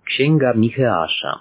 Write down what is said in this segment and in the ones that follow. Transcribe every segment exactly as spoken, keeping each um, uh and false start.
Księga Micheasza.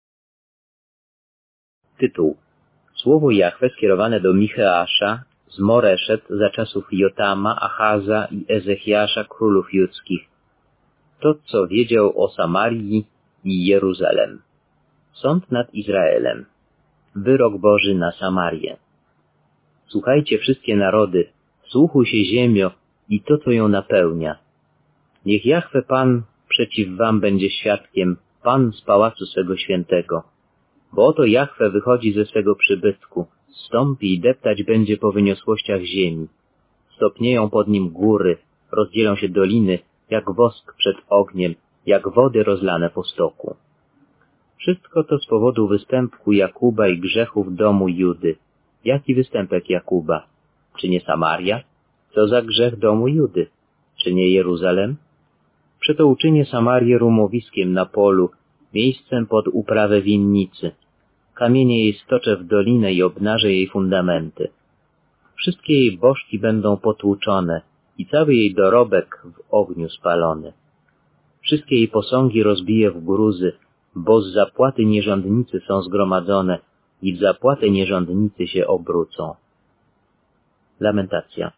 Tytuł. Słowo Jahwe skierowane do Micheasza z Moreszet za czasów Jotama, Achaza i Ezechiasza, królów judzkich. To, co wiedział o Samarii i Jeruzalem. Sąd nad Izraelem. Wyrok Boży na Samarię. Słuchajcie wszystkie narody, wsłuchuj się ziemio i to, co ją napełnia. Niech Jahwe Pan przeciw wam będzie świadkiem, Pan z pałacu swego świętego. Bo oto Jahwe wychodzi ze swego przybytku, zstąpi i deptać będzie po wyniosłościach ziemi. Stopnieją pod nim góry, rozdzielą się doliny, jak wosk przed ogniem, jak wody rozlane po stoku. Wszystko to z powodu występku Jakuba i grzechów domu Judy. Jaki występek Jakuba? Czy nie Samaria? Co za grzech domu Judy? Czy nie Jeruzalem? Przeto uczynię Samarię rumowiskiem na polu, miejscem pod uprawę winnicy. Kamienie jej stoczę w dolinę i obnażę jej fundamenty. Wszystkie jej bożki będą potłuczone i cały jej dorobek w ogniu spalony. Wszystkie jej posągi rozbiję w gruzy, bo z zapłaty nierządnicy są zgromadzone i w zapłatę nierządnicy się obrócą. Lamentacja.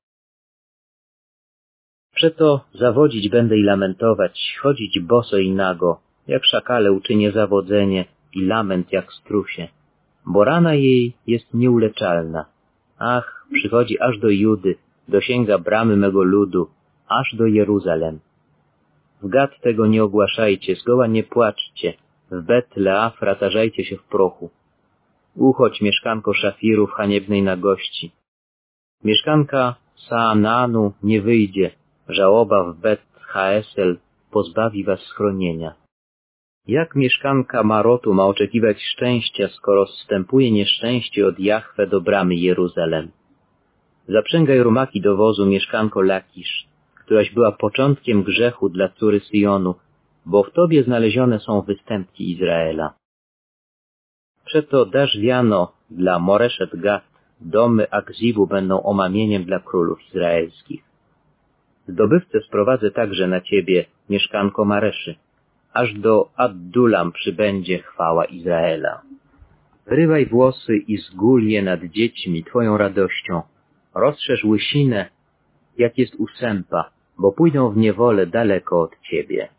Przeto zawodzić będę i lamentować, chodzić boso i nago, jak szakale uczynię zawodzenie i lament jak strusie, bo rana jej jest nieuleczalna. Ach, przychodzi aż do Judy, dosięga bramy mego ludu, aż do Jeruzalem. W Gad tego nie ogłaszajcie, zgoła nie płaczcie, w Bet Leafra tarzajcie się w prochu. Uchodź, mieszkanko Szafirów haniebnej nagości. Mieszkanka Saananu nie wyjdzie, żałoba w Bet Haesel pozbawi was schronienia. Jak mieszkanka Marotu ma oczekiwać szczęścia, skoro zstępuje nieszczęście od Jahwe do bramy Jeruzalem? Zaprzęgaj rumaki do wozu, mieszkanko Lakisz, któraś była początkiem grzechu dla córy Syjonu, bo w tobie znalezione są występki Izraela. Przeto dasz wiano dla Moreszet Gad, domy Akzibu będą omamieniem dla królów izraelskich. Zdobywcę sprowadzę także na ciebie, mieszkanko Mareszy, aż do Addulam przybędzie chwała Izraela. Rywaj włosy i zgól je nad dziećmi twoją radością, rozszerz łysinę, jak jest u sępa, bo pójdą w niewolę daleko od ciebie.